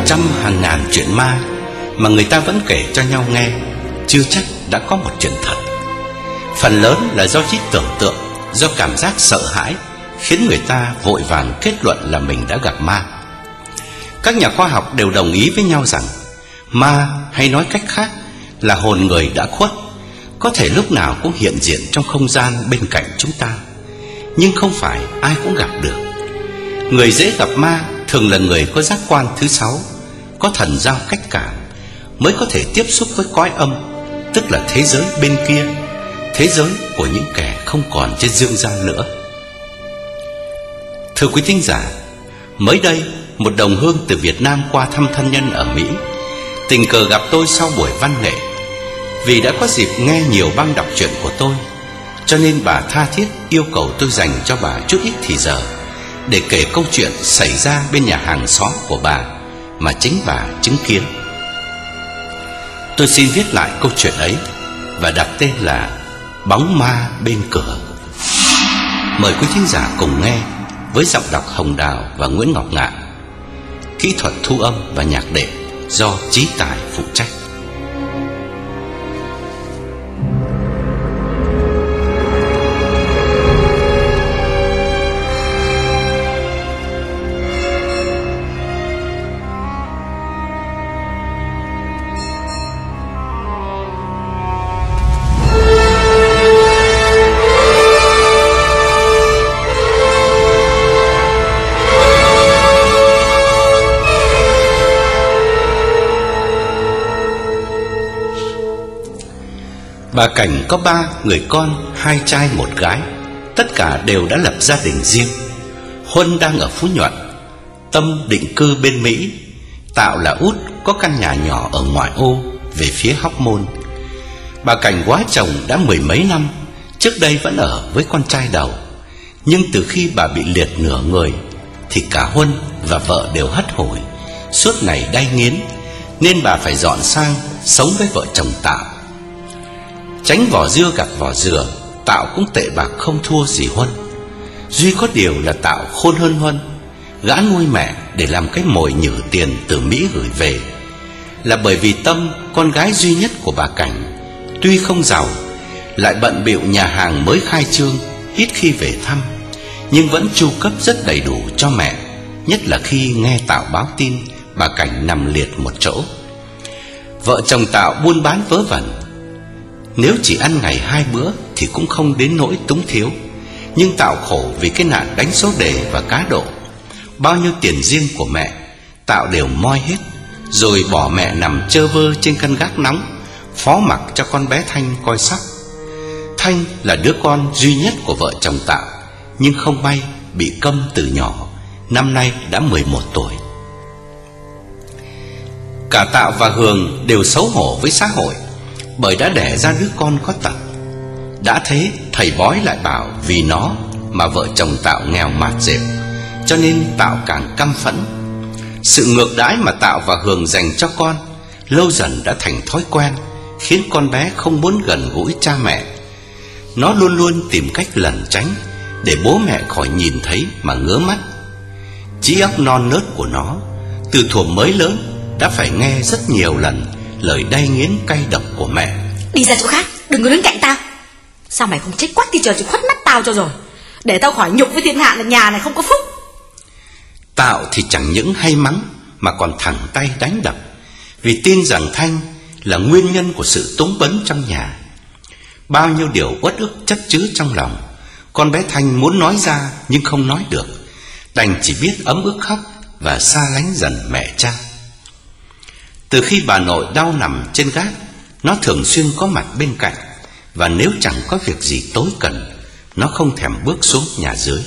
trăm hàng ngàn chuyện ma mà người ta vẫn kể cho nhau nghe, chưa chắc đã có một chuyện thật. Phần lớn là do trí tưởng tượng, do cảm giác sợ hãi khiến người ta vội vàng kết luận là mình đã gặp ma. Các nhà khoa học đều đồng ý với nhau rằng ma, hay nói cách khác là hồn người đã khuất, có thể lúc nào cũng hiện diện trong không gian bên cạnh chúng ta, nhưng không phải ai cũng gặp được. Người dễ gặp ma thường là người có giác quan thứ 6, có thần giao cách cảm, mới có thể tiếp xúc với cõi âm, tức là thế giới bên kia, thế giới của những kẻ không còn trên dương gian nữa. Thưa quý thính giả, mới đây một đồng hương từ Việt Nam qua thăm thân nhân ở Mỹ tình cờ gặp tôi sau buổi văn nghệ. Vì đã có dịp nghe nhiều băng đọc truyện của tôi, cho nên bà tha thiết yêu cầu tôi dành cho bà chút ít thì giờ để kể câu chuyện xảy ra bên nhà hàng xóm của bà mà chính bà chứng kiến. Tôi xin viết lại câu chuyện ấy và đặt tên là Bóng ma bên cửa. Mời quý thính giả cùng nghe với giọng đọc Hồng Đào và Nguyễn Ngọc Ngạn. Kỹ thuật thu âm và nhạc đệm do Chí Tài phụ trách. Bà Cảnh có 3 người con, 2 trai 1 gái. Tất cả đều đã lập gia đình riêng. Huân đang ở Phú Nhuận, Tâm định cư bên Mỹ, Tạo là út có căn nhà nhỏ ở ngoại ô về phía Hóc Môn. Bà Cảnh quá chồng đã 10 mấy năm, trước đây vẫn ở với con trai đầu. Nhưng từ khi bà bị liệt nửa người thì cả Huân và vợ đều hất hủi, suốt ngày đay nghiến, nên bà phải dọn sang sống với vợ chồng Tạo. Tránh vỏ dưa gặp vỏ dừa, Tạo cũng tệ bạc không thua gì Huân. Duy có điều là Tạo khôn hơn Huân. Gã nuôi mẹ để làm cái mồi nhử tiền từ Mỹ gửi về, là bởi vì Tâm, con gái duy nhất của bà Cảnh, tuy không giàu, lại bận bịu nhà hàng mới khai trương, ít khi về thăm, nhưng vẫn chu cấp rất đầy đủ cho mẹ, nhất là khi nghe Tạo báo tin bà Cảnh nằm liệt một chỗ. Vợ chồng Tạo buôn bán vớ vẩn, nếu chỉ ăn ngày 2 bữa thì cũng không đến nỗi túng thiếu. Nhưng Tạo khổ vì cái nạn đánh số đề và cá độ. Bao nhiêu tiền riêng của mẹ Tạo đều moi hết, rồi bỏ mẹ nằm chơ vơ trên căn gác nóng, phó mặc cho con bé Thanh coi sóc. Thanh là đứa con duy nhất của vợ chồng Tạo, nhưng không may bị câm từ nhỏ, năm nay đã 11 tuổi. Cả Tạo và Hường đều xấu hổ với xã hội, bởi đã đẻ ra đứa con có tật. Đã thế thầy bói lại bảo vì nó mà vợ chồng Tạo nghèo mạt dẹp, cho nên Tạo càng căm phẫn. Sự ngược đãi mà Tạo và Hường dành cho con lâu dần đã thành thói quen, khiến con bé không muốn gần gũi cha mẹ. Nó luôn luôn tìm cách lẩn tránh để bố mẹ khỏi nhìn thấy mà ngứa mắt. Trí óc non nớt của nó từ thuở mới lớn đã phải nghe rất nhiều lần lời đay nghiến cay độc của mẹ. Đi ra chỗ khác, đừng có đứng cạnh tao. Sao mày không trách quát thì trời cho khuất mắt tao cho rồi, để tao khỏi nhục với thiên hạ là nhà này không có phúc. Tạo thì chẳng những hay mắng mà còn thẳng tay đánh đập, vì tin rằng Thanh là nguyên nhân của sự túng bấn trong nhà. Bao nhiêu điều uất ức chất chứa trong lòng, con bé Thanh muốn nói ra nhưng không nói được, đành chỉ biết ấm ức khóc và xa lánh dần mẹ cha. Từ khi bà nội đau nằm trên gác, nó thường xuyên có mặt bên cạnh, và nếu chẳng có việc gì tối cần, nó không thèm bước xuống nhà dưới.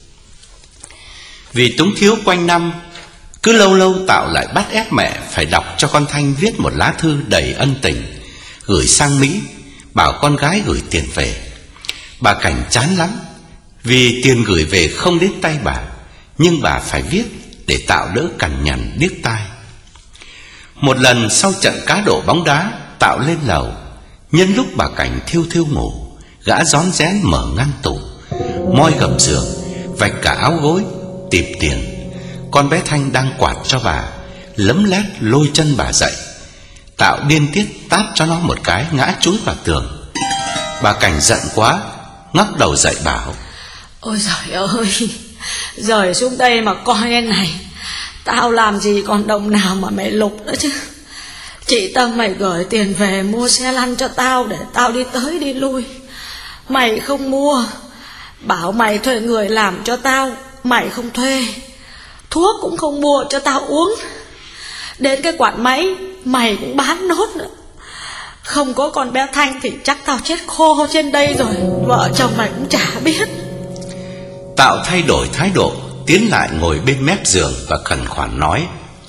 Vì túng thiếu quanh năm, cứ lâu lâu Tạo lại bắt ép mẹ phải đọc cho con Thanh viết một lá thư đầy ân tình gửi sang Mỹ, bảo con gái gửi tiền về. Bà Cảnh chán lắm, vì tiền gửi về không đến tay bà, nhưng bà phải viết để Tạo đỡ cằn nhằn điếc tai. Một lần sau trận cá độ bóng đá, Tạo lên lầu, nhân lúc bà Cảnh thiêu thiêu ngủ, gã rón rén mở ngăn tủ, moi gầm giường, vạch cả áo gối, tìm tiền. Con bé Thanh đang quạt cho bà, lấm lét lôi chân bà dậy. Tạo điên tiết tát cho nó một cái, ngã chúi vào tường. Bà Cảnh giận quá, ngóc đầu dậy bảo: Ôi giời ơi, rời xuống đây mà coi cái này, tao làm gì còn đồng nào mà mày lục nữa chứ. Chị Tâm mày gửi tiền về mua xe lăn cho tao để tao đi tới đi lui, mày không mua. Bảo mày thuê người làm cho tao, mày không thuê. Thuốc cũng không mua cho tao uống. Đến cái quạt máy mày cũng bán nốt nữa. Không có con bé Thanh thì chắc tao chết khô trên đây rồi, vợ chồng mày cũng chả biết. Tạo thay đổi thái độ, tiến lại ngồi bên mép giường và khẩn khoản nói: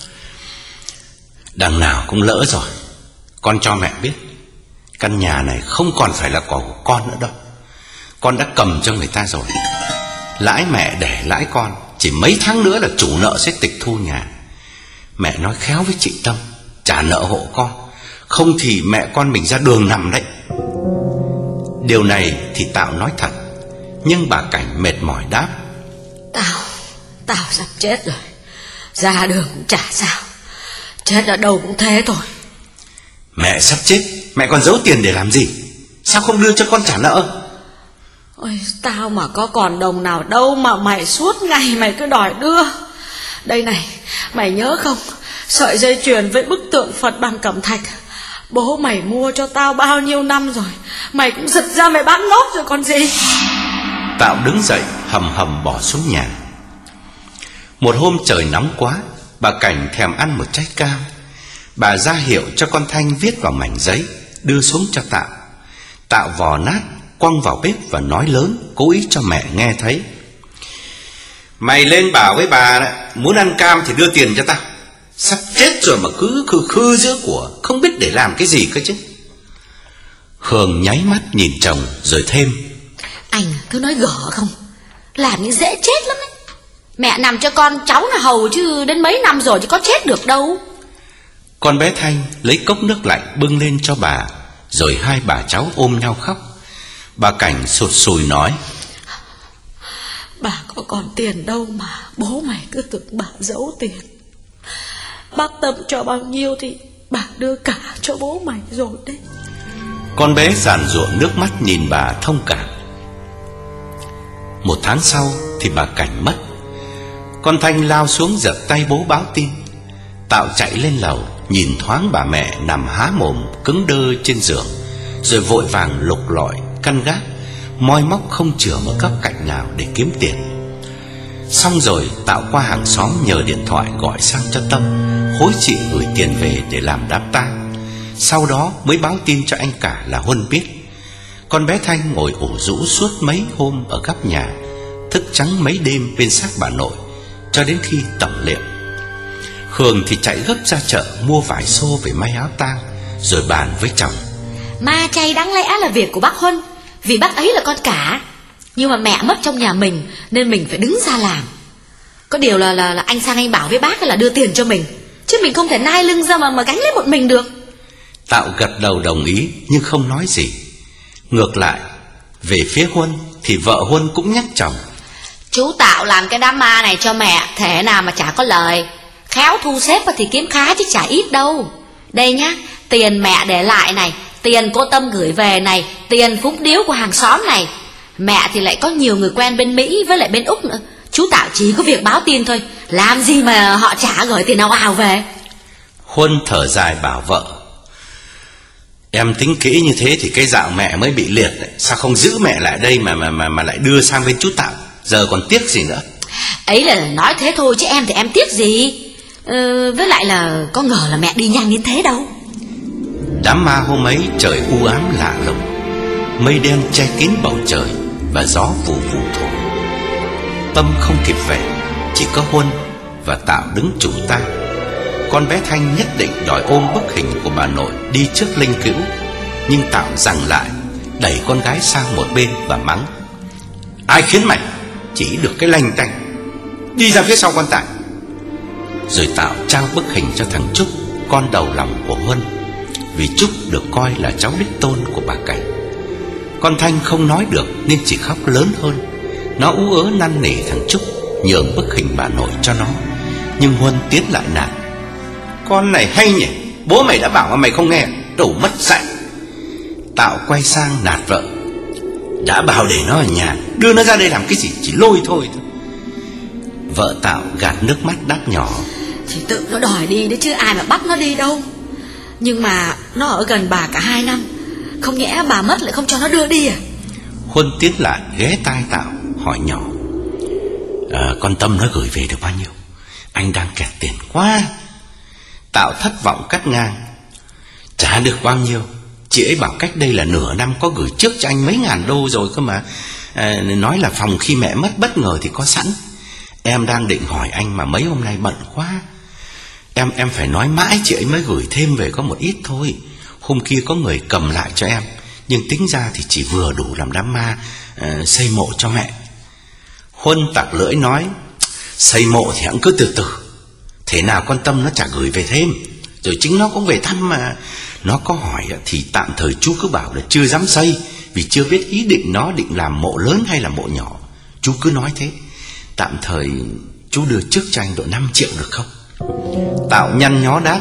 Đằng nào cũng lỡ rồi, con cho mẹ biết, căn nhà này không còn phải là của con nữa đâu. Con đã cầm cho người ta rồi. Lãi mẹ để lãi con, chỉ mấy tháng nữa là chủ nợ sẽ tịch thu nhà. Mẹ nói khéo với chị Tâm, trả nợ hộ con, không thì mẹ con mình ra đường nằm đấy. Điều này thì Tạo nói thật, nhưng bà Cảnh mệt mỏi đáp: Tao sắp chết rồi, ra đường cũng chả sao, chết ở đâu cũng thế thôi. Mẹ sắp chết, mẹ còn giấu tiền để làm gì? Sao không đưa cho con trả nợ? Ôi, tao mà có còn đồng nào đâu mà mày suốt ngày mày cứ đòi đưa. Đây này, mày nhớ không, sợi dây chuyền với bức tượng Phật bằng cẩm thạch, bố mày mua cho tao bao nhiêu năm rồi, mày cũng giật ra mày bán nốt rồi còn gì. Tạo đứng dậy hầm hầm bỏ xuống nhà. Một hôm trời nóng quá, bà Cảnh thèm ăn một trái cam. Bà ra hiệu cho con Thanh viết vào mảnh giấy, đưa xuống cho Tạo. Tạo vò nát, quăng vào bếp và nói lớn, cố ý cho mẹ nghe thấy: Mày lên bảo với bà đó, muốn ăn cam thì đưa tiền cho tao. Sắp chết rồi mà cứ khư giữa của, không biết để làm cái gì cơ chứ. Hường nháy mắt nhìn chồng rồi thêm: Anh cứ nói gở không, làm như dễ chết lắm ấy. Mẹ nằm cho con cháu là hầu chứ đến mấy năm rồi chứ có chết được đâu. Con bé Thanh lấy cốc nước lạnh bưng lên cho bà, rồi hai bà cháu ôm nhau khóc. Bà Cảnh sụt sùi nói: Bà có còn tiền đâu mà bố mày cứ tưởng bà giấu tiền. Bác Tâm cho bao nhiêu thì bà đưa cả cho bố mày rồi đấy. Con bé giàn giụa nước mắt nhìn bà thông cảm. Một tháng sau thì bà Cảnh mất. Con Thanh lao xuống giật tay bố báo tin. Tạo chạy lên lầu, nhìn thoáng bà mẹ nằm há mồm cứng đơ trên giường, rồi vội vàng lục lọi căn gác, moi móc không chừa một góc cạnh nào để kiếm tiền. Xong rồi Tạo qua hàng xóm nhờ điện thoại gọi sang cho Tâm, hối chị gửi tiền về để làm đám tang. Sau đó mới báo tin cho anh cả là Huân biết. Con bé Thanh ngồi ủ rũ suốt mấy hôm ở góc nhà, thức trắng mấy đêm bên xác bà nội cho đến khi tẩm liệm. Hường thì chạy gấp ra chợ mua vải xô về may áo tang, rồi bàn với chồng: Ma chay đáng lẽ là việc của bác Huân, vì bác ấy là con cả. Nhưng mà mẹ mất trong nhà mình nên mình phải đứng ra làm. Có điều là anh sang anh bảo với bác là đưa tiền cho mình, chứ mình không thể nai lưng ra mà gánh lấy một mình được. Tạo gật đầu đồng ý nhưng không nói gì. Ngược lại, về phía Huân thì vợ Huân cũng nhắc chồng: Chú Tạo làm cái đám ma này cho mẹ, thế nào mà chả có lời. Khéo thu xếp thì kiếm khá chứ chả ít đâu. Đây nhá, tiền mẹ để lại này, tiền cô Tâm gửi về này, tiền phúng điếu của hàng xóm này. Mẹ thì lại có nhiều người quen bên Mỹ với lại bên Úc nữa. Chú Tạo chỉ có việc báo tin thôi, làm gì mà họ chả gửi tiền ào ào về. Huân thở dài bảo vợ: Em tính kỹ như thế thì cái dạo mẹ mới bị liệt đấy. Sao không giữ mẹ lại đây mà lại đưa sang bên chú Tạo, giờ còn tiếc gì nữa. Ấy là nói thế thôi chứ em thì em tiếc gì. Với lại là có ngờ là mẹ đi nhanh đến thế đâu. Đám ma hôm ấy trời u ám lạ lùng, mây đen che kín bầu trời và gió vù vù thổi. Tâm không kịp về, chỉ có Huân và Tạo đứng chủ tang. Con bé Thanh nhất định đòi ôm bức hình của bà nội đi trước linh cữu, nhưng Tạo giằng lại, đẩy con gái sang một bên và mắng: Ai khiến mày? Chỉ được cái lanh tanh, đi ra phía sau quan tài. Rồi Tạo trao bức hình cho thằng Trúc, con đầu lòng của Huân, vì Trúc được coi là cháu đích tôn của bà Cảnh. Con Thanh không nói được nên chỉ khóc lớn hơn. Nó ú ớ năn nỉ thằng Trúc nhường bức hình bà nội cho nó, nhưng Huân tiến lại nạt: Con này hay nhỉ, bố mày đã bảo mà mày không nghe, đồ mất dạy. Tạo quay sang nạt vợ: đã bảo để nó ở nhà, đưa nó ra đây làm cái gì, chỉ lôi thôi. Vợ Tạo gạt nước mắt đáp nhỏ: thì tự nó đòi đi đấy chứ ai mà bắt nó đi đâu. Nhưng mà nó ở gần bà cả 2 năm, không nhẽ bà mất lại không cho nó đưa đi à? Huân tiến lại ghé tai Tạo hỏi nhỏ: con Tâm nó gửi về được bao nhiêu? Anh đang kẹt tiền quá. Tạo thất vọng cắt ngang: chả được bao nhiêu. Chị ấy bảo cách đây là nửa năm có gửi trước cho anh mấy ngàn đô rồi cơ mà. Nói là phòng khi mẹ mất bất ngờ thì có sẵn. Em đang định hỏi anh mà mấy hôm nay bận quá. Em phải nói mãi chị ấy mới gửi thêm về có một ít thôi. Hôm kia có người cầm lại cho em, nhưng tính ra thì chỉ vừa đủ làm đám ma xây mộ cho mẹ. Huân tặc lưỡi nói: xây mộ thì hẵng cứ từ từ, thế nào con Tâm nó chả gửi về thêm, rồi chính nó cũng về thăm mà. Nó có hỏi thì tạm thời chú cứ bảo là chưa dám xây, vì chưa biết ý định nó định làm mộ lớn hay là mộ nhỏ. Chú cứ nói thế. Tạm thời chú đưa trước cho anh độ 5 triệu được không? Tạo nhăn nhó đáp: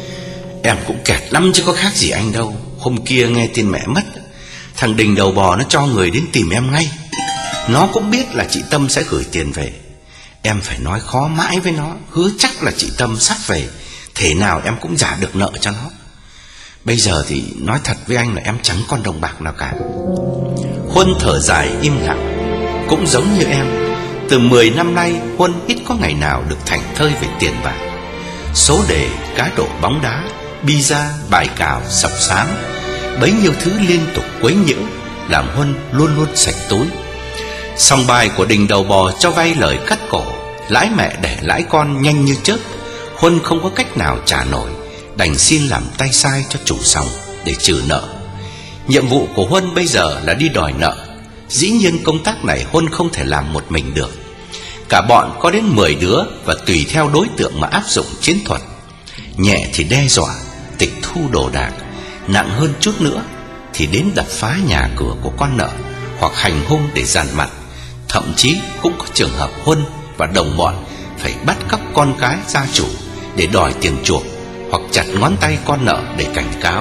em cũng kẹt lắm chứ có khác gì anh đâu. Hôm kia nghe tin mẹ mất, thằng Đình đầu bò nó cho người đến tìm em ngay. Nó cũng biết là chị Tâm sẽ gửi tiền về. Em phải nói khó mãi với nó, hứa chắc là chị Tâm sắp về, thế nào em cũng trả được nợ cho nó. Bây giờ thì nói thật với anh là em chẳng còn đồng bạc nào cả. Huân thở dài im lặng. Cũng giống như em, từ 10 năm nay Huân ít có ngày nào được thảnh thơi về tiền bạc. Số đề, cá độ bóng đá, pizza, bài cào, sập sám, bấy nhiêu thứ liên tục quấy nhiễu làm Huân luôn luôn sạch túi. Sòng bài của Đình đầu bò cho vay lời cắt cổ, lãi mẹ đẻ lãi con nhanh như chớp. Huân không có cách nào trả nổi, đành xin làm tay sai cho chủ sòng để trừ nợ. Nhiệm vụ của Huân bây giờ là đi đòi nợ. Dĩ nhiên công tác này Huân không thể làm một mình được. Cả bọn có đến 10 đứa và tùy theo đối tượng mà áp dụng chiến thuật. Nhẹ thì đe dọa, tịch thu đồ đạc, nặng hơn chút nữa thì đến đập phá nhà cửa của con nợ hoặc hành hung để dằn mặt. Thậm chí cũng có trường hợp Huân và đồng bọn phải bắt cóc con cái gia chủ để đòi tiền chuộc, hoặc chặt ngón tay con nợ để cảnh cáo.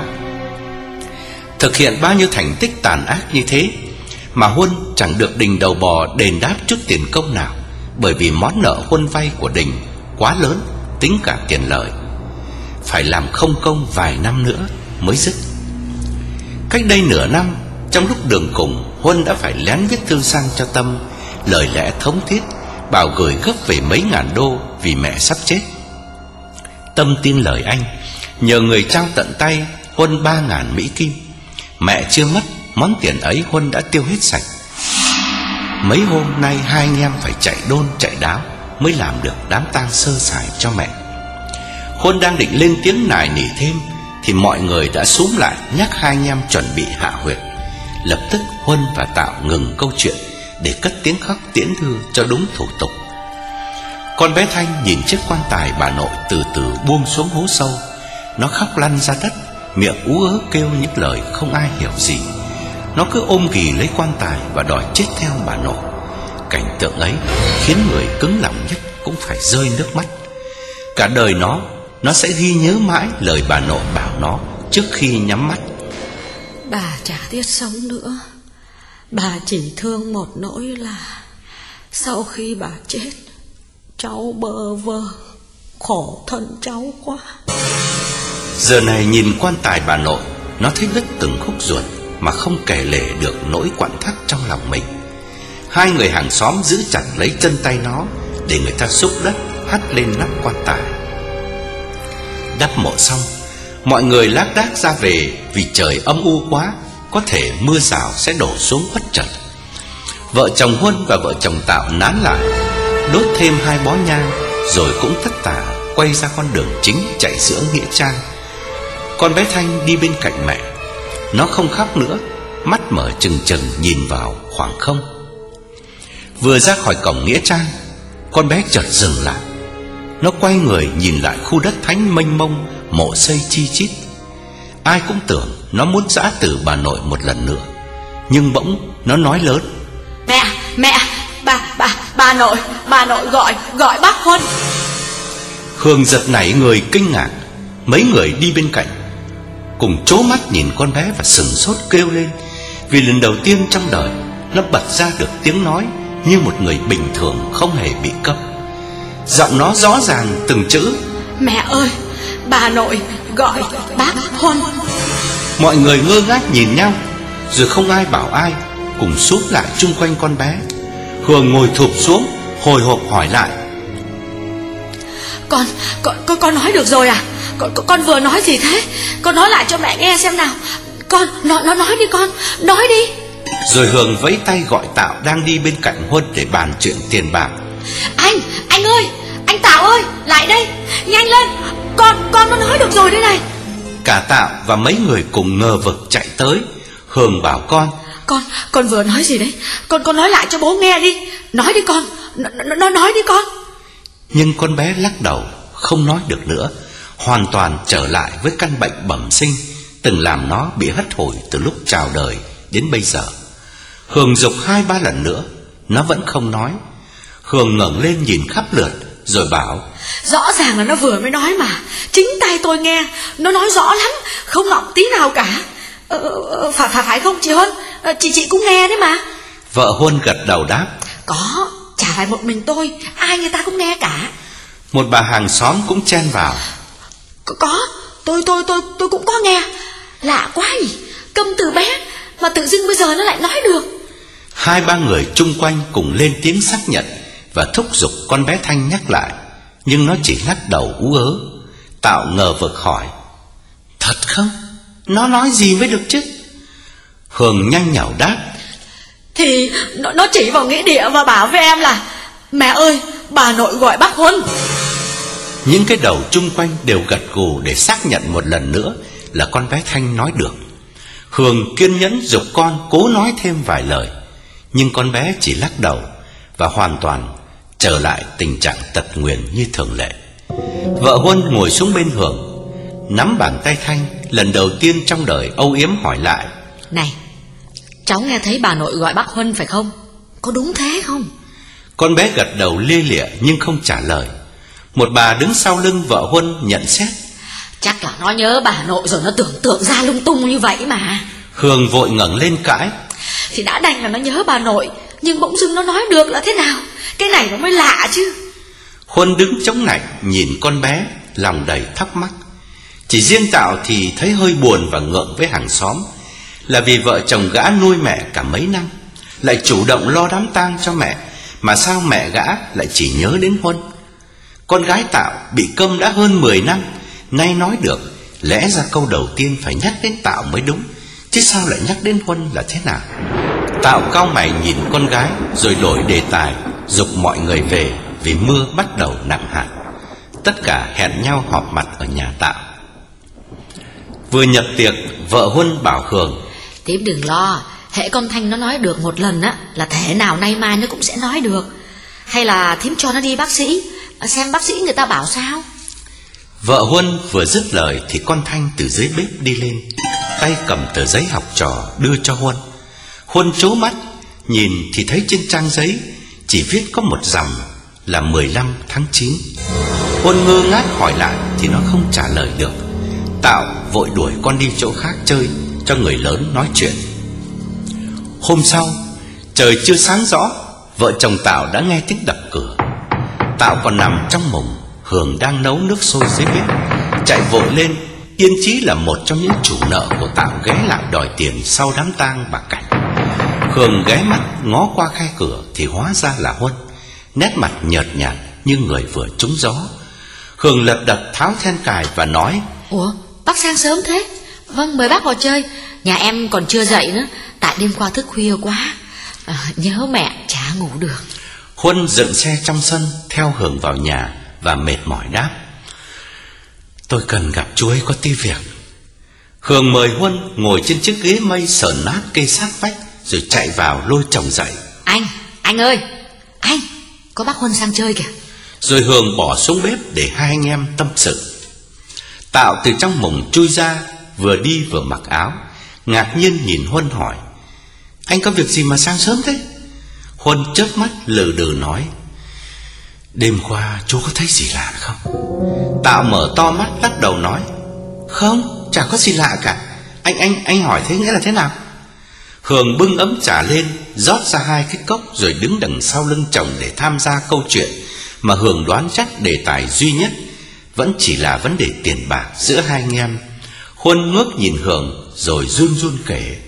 Thực hiện bao nhiêu thành tích tàn ác như thế mà Huân chẳng được Đình đầu bò đền đáp chút tiền công nào, bởi vì món nợ Huân vay của Đình quá lớn, tính cả tiền lợi. Phải làm không công vài năm nữa mới dứt. Cách đây nửa năm, trong lúc đường cùng, Huân đã phải lén viết thư sang cho Tâm, lời lẽ thống thiết, bảo gửi gấp về mấy ngàn đô vì mẹ sắp chết. Tâm tin lời anh, nhờ người trao tận tay Huân 3.000 Mỹ Kim. Mẹ chưa mất, món tiền ấy Huân đã tiêu hết sạch. Mấy hôm nay hai anh em phải chạy đôn chạy đáo mới làm được đám tang sơ sài cho mẹ. Huân đang định lên tiếng nài nỉ thêm thì mọi người đã xúm lại nhắc hai anh em chuẩn bị hạ huyệt. Lập tức Huân và Tạo ngừng câu chuyện để cất tiếng khóc tiễn đưa cho đúng thủ tục. Con bé Thanh nhìn chiếc quan tài bà nội từ từ buông xuống hố sâu. Nó khóc lăn ra đất, miệng ú ớ kêu những lời không ai hiểu gì. Nó cứ ôm ghì lấy quan tài và đòi chết theo bà nội. Cảnh tượng ấy khiến người cứng lòng nhất cũng phải rơi nước mắt. Cả đời nó sẽ ghi nhớ mãi lời bà nội bảo nó trước khi nhắm mắt: bà chả biết sống nữa. Bà chỉ thương một nỗi là sau khi bà chết, cháu bơ vơ, khổ thân cháu quá. Giờ này nhìn quan tài bà nội, nó thấy đứt từng khúc ruột mà không kể lể được nỗi quặn thắt trong lòng mình. Hai người hàng xóm giữ chặt lấy chân tay nó để người ta xúc đất hắt lên nắp quan tài. Đắp mộ xong, mọi người lác đác ra về vì trời âm u quá, có thể mưa rào sẽ đổ xuống bất chợt. Vợ chồng Huân và vợ chồng Tạo nán lại, đốt thêm 2 bó nhang, rồi cũng tất tả quay ra con đường chính chạy giữa nghĩa trang. Con bé Thanh đi bên cạnh mẹ. Nó không khóc nữa, mắt mở trừng trừng nhìn vào khoảng không. Vừa ra khỏi cổng nghĩa trang, con bé chợt dừng lại. Nó quay người nhìn lại khu đất thánh mênh mông, mộ xây chi chít. Ai cũng tưởng nó muốn giã từ bà nội một lần nữa, nhưng bỗng nó nói lớn: Mẹ, bà nội gọi bác Huân. Hương giật nảy người kinh ngạc, Mấy người đi bên cạnh cùng trố mắt nhìn con bé và sửng sốt kêu lên, vì lần đầu tiên trong đời nó bật ra được tiếng nói như một người bình thường, không hề bị câm. Giọng nó rõ ràng từng chữ: Mẹ ơi, bà nội gọi bác Huân. Mọi người ngơ ngác nhìn nhau, rồi không ai bảo ai, cùng xúm lại chung quanh con bé. Hường ngồi thụp xuống, hồi hộp hỏi lại: Con nói được rồi à? Con vừa nói gì thế? Con nói lại cho mẹ nghe xem nào. Nó nói đi con, nói đi. Rồi Hường vẫy tay gọi Tạo đang đi bên cạnh Huân để bàn chuyện tiền bạc. Anh ơi, anh Tạo ơi, lại đây, nhanh lên. Con nó nói được rồi đây này. Cả Tạo và mấy người cùng ngờ vực chạy tới. Hường bảo con vừa nói gì đấy? Con nói lại cho bố nghe đi. Nói đi con, nó nói đi con. Nhưng con bé lắc đầu, không nói được nữa, hoàn toàn trở lại với căn bệnh bẩm sinh từng làm nó bị hất hủi từ lúc chào đời đến bây giờ. Hường giục 2-3 lần nữa, nó vẫn không nói. Hường ngẩng lên nhìn khắp lượt rồi bảo: Rõ ràng là nó vừa mới nói mà, chính tay tôi nghe, nó nói rõ lắm, không ngọng tí nào cả. Phải không chị Huân? Chị cũng nghe đấy mà. Vợ Huân gật đầu đáp: Có, chả phải một mình tôi, ai người ta cũng nghe cả. Một bà hàng xóm cũng chen vào: Có, tôi cũng có nghe. Lạ quá nhỉ, câm từ bé mà tự dưng bây giờ nó lại nói được. 2-3 người chung quanh cùng lên tiếng xác nhận và thúc giục con bé Thanh nhắc lại, nhưng nó chỉ lắc đầu ú ớ. Tạo ngờ vực hỏi: Thật không? Nó nói gì mới được chứ? Hường nhanh nhảu đáp: Thì nó chỉ vào nghĩa địa và bảo với em là: Mẹ ơi, bà nội gọi bác Huân. Những cái đầu chung quanh đều gật gù để xác nhận một lần nữa là con bé Thanh nói được. Hường kiên nhẫn giục con cố nói thêm vài lời, nhưng con bé chỉ lắc đầu và hoàn toàn trở lại tình trạng tật nguyền như thường lệ. Vợ Huân ngồi xuống bên Hường, nắm bàn tay Thanh, lần đầu tiên trong đời âu yếm hỏi lại: Này, cháu nghe thấy bà nội gọi bác Huân phải không? Có đúng thế không? Con bé gật đầu lia lịa nhưng không trả lời. Một bà đứng sau lưng vợ Huân nhận xét: Chắc là nó nhớ bà nội rồi nó tưởng tượng ra lung tung như vậy mà. Hường vội ngẩng lên cãi: Thì đã đành là nó nhớ bà nội, nhưng bỗng dưng nó nói được là thế nào? Cái này nó mới lạ chứ. Huân đứng chống nạnh nhìn con bé, lòng đầy thắc mắc. Chỉ riêng Tạo thì thấy hơi buồn và ngượng với hàng xóm, là vì vợ chồng gã nuôi mẹ cả mấy năm, lại chủ động lo đám tang cho mẹ, mà sao mẹ gã lại chỉ nhớ đến Huân. Con gái Tạo bị câm đã hơn 10 năm, nay nói được, lẽ ra câu đầu tiên phải nhắc đến Tạo mới đúng, chứ sao lại nhắc đến Huân là thế nào? Tạo cau mày nhìn con gái rồi đổi đề tài, giục mọi người về vì mưa bắt đầu nặng hạt. Tất cả hẹn nhau họp mặt ở nhà Tạo. Vừa nhập tiệc, vợ Huân bảo Hường: Tím đừng lo, hễ con Thanh nó nói được một lần á, là thể nào nay mai nó cũng sẽ nói được. Hay là thím cho nó đi bác sĩ, xem bác sĩ người ta bảo sao. Vợ Huân vừa dứt lời thì con Thanh từ dưới bếp đi lên, tay cầm tờ giấy học trò đưa cho Huân. Huân trố mắt nhìn thì thấy trên trang giấy chỉ viết có một dòng là 15 tháng 9. Huân ngơ ngác hỏi lại thì nó không trả lời được. Tạo vội đuổi con đi chỗ khác chơi, cho người lớn nói chuyện. Hôm sau, trời chưa sáng rõ, vợ chồng Tạo đã nghe tiếng đập cửa. Tạo còn nằm trong mùng, Hường đang nấu nước sôi dưới bếp, chạy vội lên. Yên Chí là một trong những chủ nợ của Tạo ghé lại đòi tiền sau đám tang bà Cảnh. Hường ghé mắt ngó qua khe cửa thì hóa ra là Huân, nét mặt nhợt nhạt như người vừa trúng gió. Hường lật đật tháo then cài và nói: Ủa, bác sang sớm thế? Vâng, mời bác vào chơi. Nhà em còn chưa dậy nữa, tại đêm qua thức khuya quá, nhớ mẹ chả ngủ được. Huân dựng xe trong sân theo Hường vào nhà và mệt mỏi đáp: Tôi cần gặp chú ấy có tí việc. Hường mời Huân ngồi trên chiếc ghế mây sờn nát kê sát vách, rồi chạy vào lôi chồng dậy. Anh ơi, anh, có bác Huân sang chơi kìa. Rồi Hường bỏ xuống bếp để hai anh em tâm sự. Tạo từ trong mùng chui ra, vừa đi vừa mặc áo, ngạc nhiên nhìn Huân hỏi: Anh có việc gì mà sang sớm thế? Huân chớp mắt lừ đừ nói: Đêm qua chú có thấy gì lạ không? Tạo mở to mắt lắc đầu nói: Không, chả có gì lạ cả. Anh hỏi thế nghĩa là thế nào? Hường bưng ấm trà lên, rót ra 2 cái cốc rồi đứng đằng sau lưng chồng để tham gia câu chuyện mà Hường đoán chắc đề tài duy nhất vẫn chỉ là vấn đề tiền bạc giữa hai anh em. Huân ngước nhìn Hường rồi run run kể: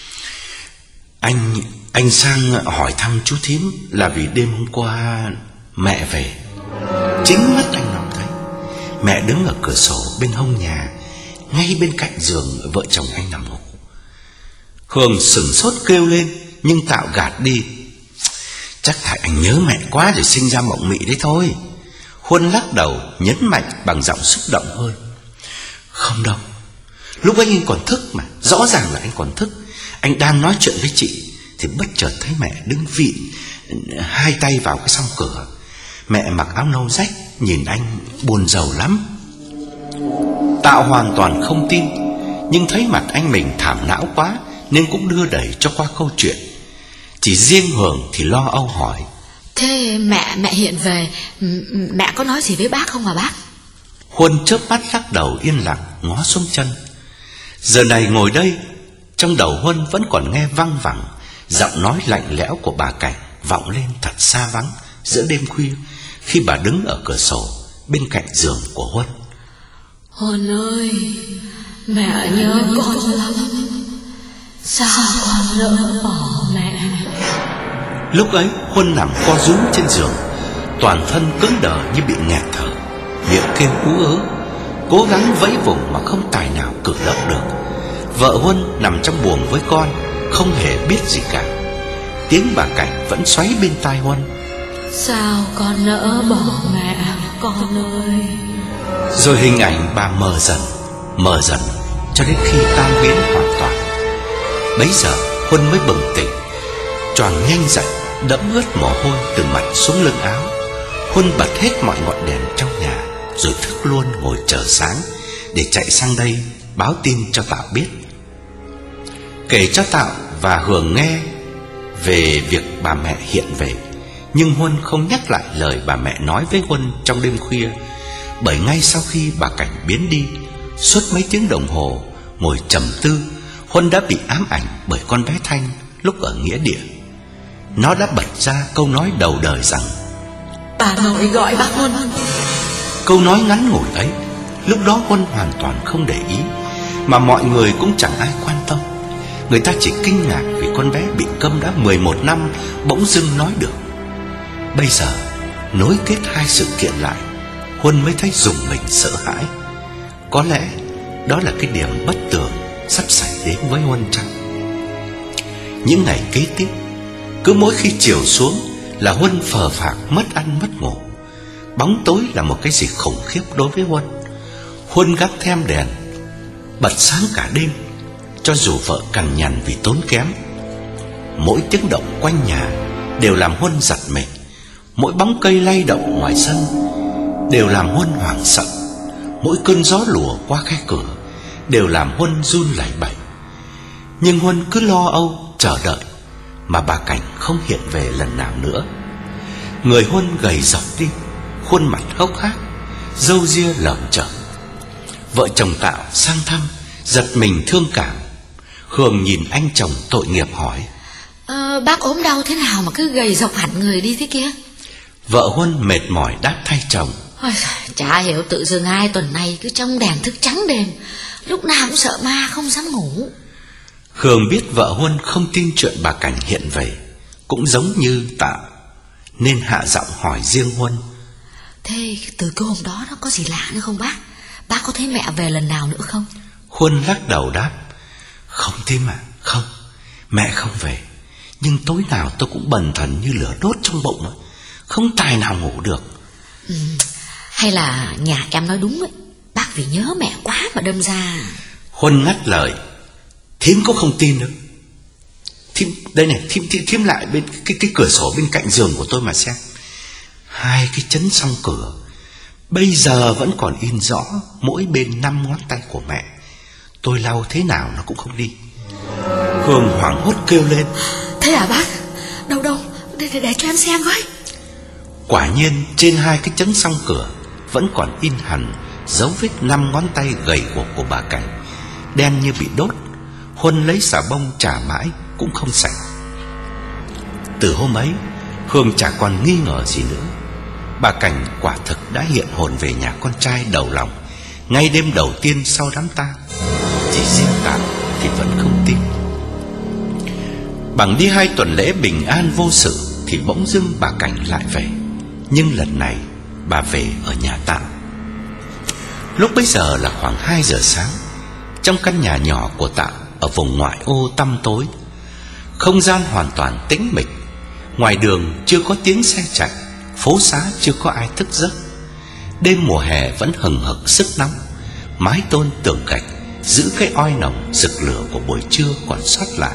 Anh sang hỏi thăm chú thím là vì đêm hôm qua mẹ về. Chính mắt anh Ngọc thấy mẹ đứng ở cửa sổ bên hông nhà, ngay bên cạnh giường vợ chồng anh nằm ngủ. Hường sửng sốt kêu lên, nhưng Tạo gạt đi: Chắc tại anh nhớ mẹ quá rồi sinh ra mộng mị đấy thôi. Huân lắc đầu nhấn mạnh bằng giọng xúc động hơn: Không đâu, lúc ấy anh còn thức mà, rõ ràng là anh còn thức. Anh đang nói chuyện với chị thì bất chợt thấy mẹ đứng vịn 2 tay vào cái song cửa. Mẹ mặc áo nâu rách, nhìn anh buồn rầu lắm. Tạo hoàn toàn không tin, nhưng thấy mặt anh mình thảm não quá nên cũng đưa đẩy cho qua câu chuyện. Chỉ riêng Hường thì lo âu hỏi: Thế mẹ hiện về, mẹ có nói gì với bác không hả bác? Huân chớp mắt lắc đầu yên lặng ngó xuống chân. Giờ này ngồi đây, trong đầu Huân vẫn còn nghe văng vẳng giọng nói lạnh lẽo của bà Cảnh vọng lên thật xa vắng giữa đêm khuya, khi bà đứng ở cửa sổ bên cạnh giường của Huân. Huân ơi, mẹ nhớ con lắm. Sao con nỡ bỏ mẹ? Lúc ấy Huân nằm co rúm trên giường, toàn thân cứng đờ như bị nghẹt thở, miệng kêu ú ớ, cố gắng vẫy vùng mà không tài nào cử động được. Vợ Huân nằm trong buồng với con, không hề biết gì cả. Tiếng bà Cảnh vẫn xoáy bên tai Huân: Sao con nỡ bỏ mẹ con ơi? Rồi hình ảnh bà mờ dần cho đến khi tan biến hoàn toàn. Bấy giờ Huân mới bừng tỉnh, choàng nhanh dậy, đẫm ướt mồ hôi từ mặt xuống lưng áo. Huân bật hết mọi ngọn đèn trong nhà, rồi thức luôn ngồi chờ sáng để chạy sang đây báo tin cho Tạo biết. Kể cho Tạo và Hường nghe về việc bà mẹ hiện về, nhưng Huân không nhắc lại lời bà mẹ nói với Huân trong đêm khuya. Bởi ngay sau khi bà Cảnh biến đi, suốt mấy tiếng đồng hồ ngồi trầm tư, Huân đã bị ám ảnh bởi con bé Thanh lúc ở nghĩa địa. Nó đã bật ra câu nói đầu đời rằng: Bà nội gọi bác Huân. Câu nói ngắn ngủi ấy, lúc đó Huân hoàn toàn không để ý, mà mọi người cũng chẳng ai quan tâm. Người ta chỉ kinh ngạc vì con bé bị câm đã 11 năm bỗng dưng nói được. Bây giờ nối kết 2 sự kiện lại, Huân mới thấy rùng mình sợ hãi. Có lẽ đó là cái điểm bất tường sắp xảy đến với Huân chăng? Những ngày kế tiếp, cứ mỗi khi chiều xuống là Huân phờ phạc mất ăn mất ngủ. Bóng tối là một cái gì khủng khiếp đối với Huân. Huân gác thêm đèn bật sáng cả đêm, cho dù vợ cằn nhằn vì tốn kém. Mỗi tiếng động quanh nhà đều làm Huân giật mình. Mỗi bóng cây lay động ngoài sân đều làm Huân hoảng sợ. Mỗi cơn gió lùa qua khe cửa đều làm Huân run lẩy bẩy. Nhưng Huân cứ lo âu chờ đợi, mà bà Cảnh không hiện về lần nào nữa. Người Huân gầy rộc đi, khuôn mặt hốc hác, râu ria lởm chởm. Vợ chồng Tạo sang thăm, giật mình thương cảm. Hường nhìn anh chồng tội nghiệp hỏi: Bác ốm đau thế nào mà cứ gầy rộc hẳn người đi thế kia? Vợ Huân mệt mỏi đáp thay chồng: Chả hiểu tự dưng 2 tuần nay cứ trong đèn thức trắng đêm, lúc nào cũng sợ ma không dám ngủ. Hường biết vợ Huân không tin chuyện bà Cảnh hiện về, cũng giống như Tạo, nên hạ giọng hỏi riêng Huân: Thế từ cái hôm đó nó có gì lạ nữa không bác? Bác có thấy mẹ về lần nào nữa không? Huân lắc đầu đáp: Không thím ạ, không, mẹ không về. Nhưng tối nào tôi cũng bần thần như lửa đốt trong bụng ấy, không tài nào ngủ được. Hay là nhà em nói đúng ấy, bác vì nhớ mẹ quá mà đâm ra. Huân ngắt lời: Thím cũng không tin nữa. Thím đây này, thím lại bên cái cửa sổ bên cạnh giường của tôi mà xem. 2 cái chấn song cửa bây giờ vẫn còn in rõ mỗi bên 5 ngón tay của mẹ. Tôi lau thế nào nó cũng không đi. Hương hoảng hốt kêu lên: Thế à bác? Đâu để cho em xem với. Quả nhiên trên 2 cái chấn song cửa vẫn còn in hẳn dấu vết 5 ngón tay gầy guộc của bà Cảnh, đen như bị đốt. Huân lấy xà bông chà mãi cũng không sạch. Từ hôm ấy, Hương chả còn nghi ngờ gì nữa. Bà Cảnh quả thực đã hiện hồn về nhà con trai đầu lòng ngay đêm đầu tiên sau đám tang. Chỉ riêng Tạo thì vẫn không tin. Bằng đi 2 tuần lễ bình an vô sự thì bỗng dưng bà Cảnh lại về. Nhưng lần này bà về ở nhà Tạo. Lúc bấy giờ là khoảng 2 giờ sáng, trong căn nhà nhỏ của Tạo ở vùng ngoại ô tăm tối. Không gian hoàn toàn tĩnh mịch. Ngoài đường chưa có tiếng xe chạy, phố xá chưa có ai thức giấc. Đêm mùa hè vẫn hừng hực sức nóng. Mái tôn tường gạch giữ cái oi nồng rực lửa của buổi trưa còn sót lại.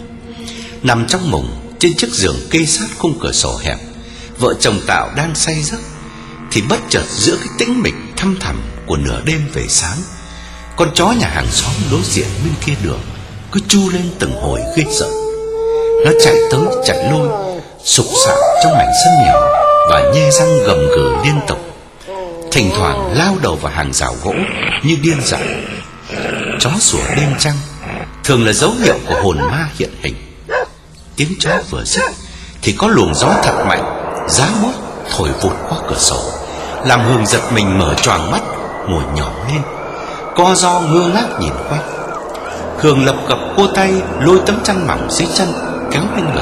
Nằm trong mùng trên chiếc giường kê sát khung cửa sổ hẹp, vợ chồng Tạo đang say giấc thì bất chợt giữa cái tĩnh mịch thăm thẳm của nửa đêm về sáng, con chó nhà hàng xóm đối diện bên kia đường cứ chu lên từng hồi ghê sợ. Nó chạy tới chạy lui, sục sạo trong mảnh sân nhỏ và nhe răng gầm gừ liên tục, thỉnh thoảng lao đầu vào hàng rào gỗ như điên dại. Chó sủa đêm trăng thường là dấu hiệu của hồn ma hiện hình. Tiếng chó vừa dứt thì có luồng gió thật mạnh giá buốt thổi vụt qua cửa sổ, làm Hương giật mình mở choàng mắt, ngồi nhỏm lên, co ro ngơ ngác nhìn quanh. Hương lập cập cô tay lôi tấm chăn mỏng dưới chân kéo lên ngực.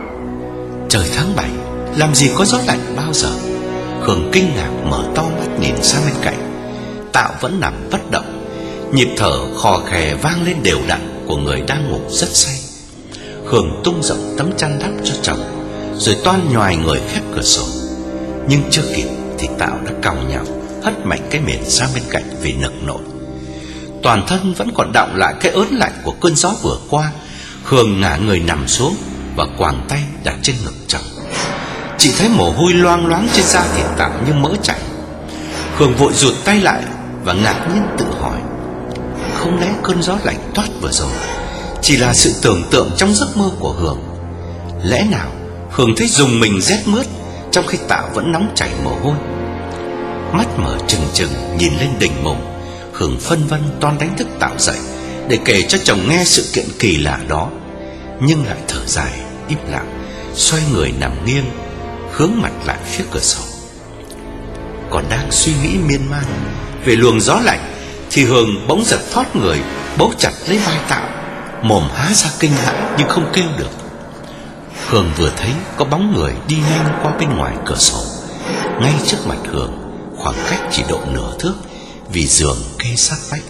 Trời tháng 7 làm gì có gió lạnh bao giờ. Hương kinh ngạc mở to mắt nhìn sang bên cạnh. Tạo vẫn nằm bất động, nhịp thở khò khè vang lên đều đặn của người đang ngủ rất say. Hương tung rộng tấm chăn đắp cho chồng, rồi toan nhoài người khép cửa sổ. Nhưng chưa kịp thì Tạo đã còng nhàu hất mạnh cái mền sang bên cạnh vì nực nổi. Toàn thân vẫn còn đọng lại cái ớn lạnh của cơn gió vừa qua. Hương ngả người nằm xuống và quàng tay đặt trên ngực chồng. Chị thấy mồ hôi loang loáng trên da thịt Tạo như mỡ chảy. Hương vội rụt tay lại và ngạc nhiên tự hỏi, không lẽ cơn gió lạnh toát vừa rồi chỉ là sự tưởng tượng trong giấc mơ của Hương? Lẽ nào Hương thấy rùng mình rét mướt trong khi Tạo vẫn nóng chảy mồ hôi? Mắt mở trừng trừng nhìn lên đỉnh mùng, Hương phân vân toan đánh thức Tạo dậy để kể cho chồng nghe sự kiện kỳ lạ đó, nhưng lại thở dài im lặng, xoay người nằm nghiêng, hướng mặt lại phía cửa sổ. Còn đang suy nghĩ miên man về luồng gió lạnh thì Hương bỗng giật thoát người, bấu chặt lấy vai Tạo, mồm há ra kinh hãi nhưng không kêu được. Hương vừa thấy có bóng người đi nhanh qua bên ngoài cửa sổ, ngay trước mặt Hương, khoảng cách chỉ độ nửa thước vì giường kê sát vách.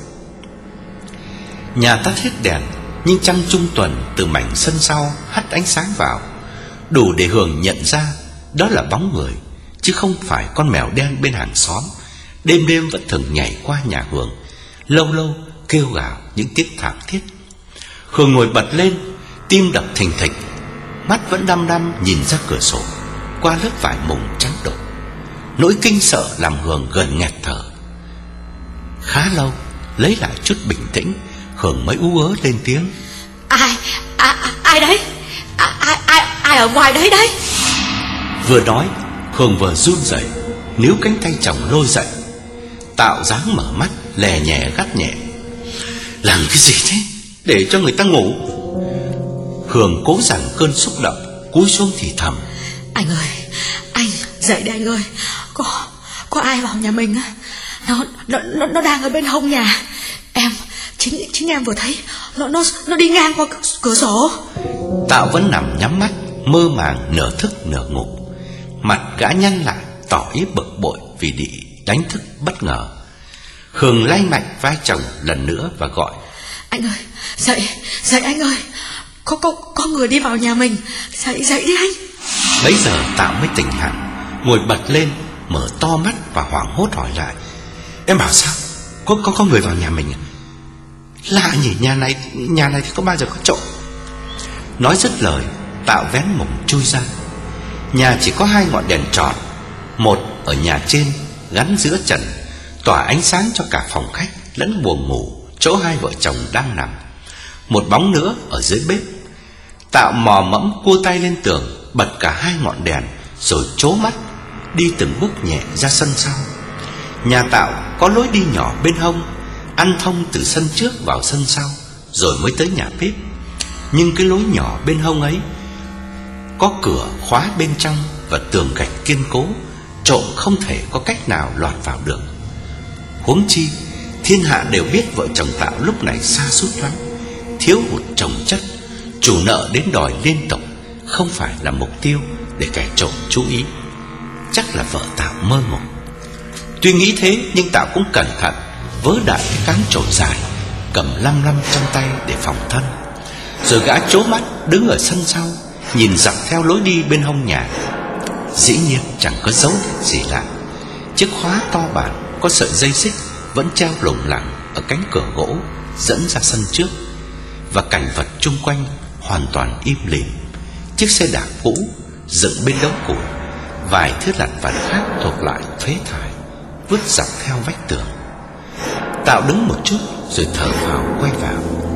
Nhà tắt hết đèn, nhưng trăng trung tuần từ mảnh sân sau hắt ánh sáng vào, đủ để Hương nhận ra đó là bóng người, chứ không phải con mèo đen bên hàng xóm đêm đêm vẫn thường nhảy qua nhà Hương, lâu lâu kêu gào những tiếng thảm thiết. Hương ngồi bật lên, tim đập thình thịch, mắt vẫn đăm đăm nhìn ra cửa sổ qua lớp vải mùng trắng đục. Nỗi kinh sợ làm Hương gần nghẹt thở. Khá lâu lấy lại chút bình tĩnh, Hương mới ú ớ lên tiếng: Ai đấy? Ai ở ngoài đấy đấy? Vừa nói Hương vừa run rẩy níu cánh tay chồng lôi dậy. Tạo dáng mở mắt lè nhẹ gắt nhẹ: Làm cái gì thế? Để cho người ta ngủ. Hương cố dằn cơn xúc động, cúi xuống thì thầm: Anh ơi, anh dậy đây anh ơi. Có ai vào nhà mình á? Nó đang ở bên hông nhà. Chính em vừa thấy nó đi ngang qua cửa sổ. Tạo vẫn nằm nhắm mắt, mơ màng nửa thức nửa ngủ. Mặt gã nhăn lại, tỏ ý bực bội vì bị đánh thức bất ngờ. Hương lay mạnh vai chồng lần nữa và gọi: Anh ơi, dậy anh ơi. Có người đi vào nhà mình. Dậy đi anh. Bấy giờ Tạo mới tỉnh hẳn, ngồi bật lên, mở to mắt và hoảng hốt hỏi lại: Em bảo sao? Có người vào nhà mình à? Lạ nhỉ, nhà này thì có bao giờ có trộm? Nói dứt lời, Tạo vén mùng chui ra. Nhà chỉ có 2 ngọn đèn tròn, một ở nhà trên gắn giữa trần, tỏa ánh sáng cho cả phòng khách lẫn buồng ngủ chỗ hai vợ chồng đang nằm. Một bóng nữa ở dưới bếp. Tạo mò mẫm cua tay lên tường, bật cả 2 ngọn đèn, rồi trố mắt đi từng bước nhẹ ra sân sau. Nhà Tạo có lối đi nhỏ bên hông, ăn thông từ sân trước vào sân sau, rồi mới tới nhà bếp. Nhưng cái lối nhỏ bên hông ấy có cửa khóa bên trong và tường gạch kiên cố, trộm không thể có cách nào lọt vào được. Huống chi thiên hạ đều biết vợ chồng Tạo lúc này sa sút lắm, thiếu hụt chồng chất, chủ nợ đến đòi liên tục, không phải là mục tiêu để kẻ trộm chú ý. Chắc là vợ Tạo mơ ngủ. Tuy nghĩ thế nhưng Tạo cũng cẩn thận vớ đại cái cán chổi dài, cầm lăm lăm trong tay để phòng thân. Rồi gã trố mắt đứng ở sân sau, nhìn dọc theo lối đi bên hông nhà. Dĩ nhiên chẳng có dấu vết gì lạ. Chiếc khóa to bản có sợi dây xích vẫn treo lủng lẳng ở cánh cửa gỗ dẫn ra sân trước, và cảnh vật chung quanh hoàn toàn im lìm. Chiếc xe đạp cũ dựng bên đống củi, vài thứ lặt vặt khác thuộc lại phế thải vứt dọc theo vách tường. Tạo đứng một chút rồi thở phào quay vào.